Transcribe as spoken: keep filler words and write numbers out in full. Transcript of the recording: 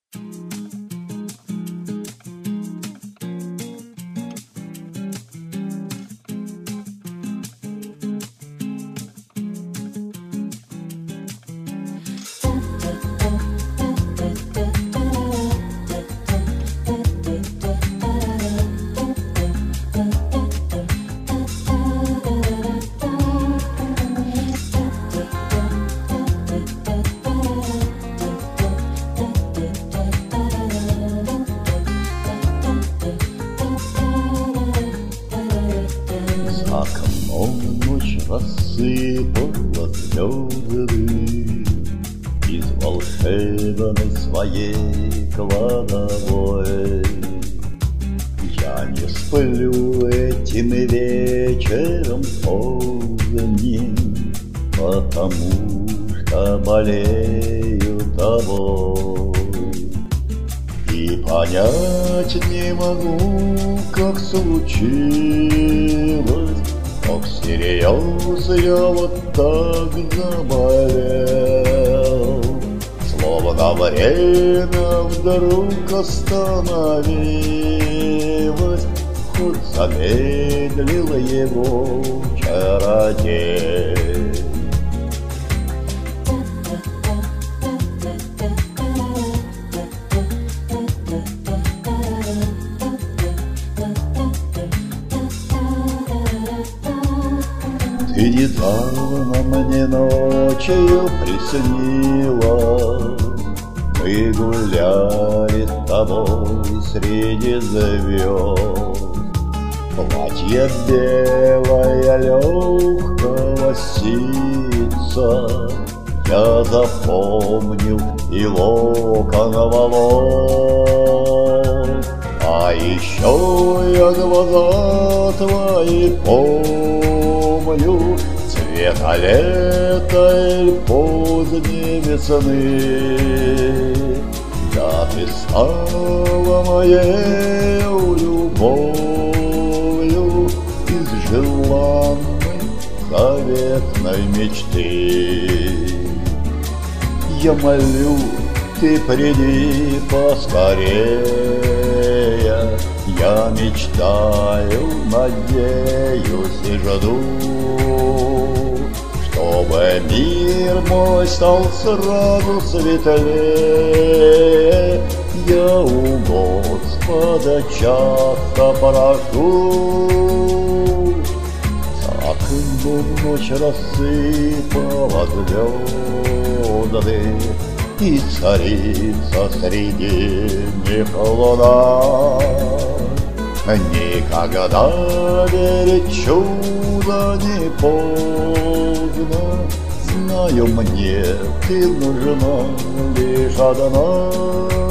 За окном ночь рассыпала звезды из волшебной своей кладовой. Я не сплю этим вечером поздним, потому что болею тобой. И понять не могу, как случилось, как всерьез я вот так заболел. Словно время вдруг остановилось, хоть замедлил его чародей. Ты недавно мне ночью приснила, мы гуляли с тобой среди звезд. Платье белое легкого ситца я запомнил, и локон волос. А еще я глаза твои помню, цвета лета или поздней весны. Да ты стала моей любовью из желанной заветной мечты. Я молю, ты приди поскорее, я мечтаю, надеюсь и жду, чтобы мир мой стал сразу светлее. Я у Господа часто прошу, за окном ночь рассыпала звезды, и царица среди них луна. Никогда верить чудо не поздно, знаю, мне ты нужна лишь одна.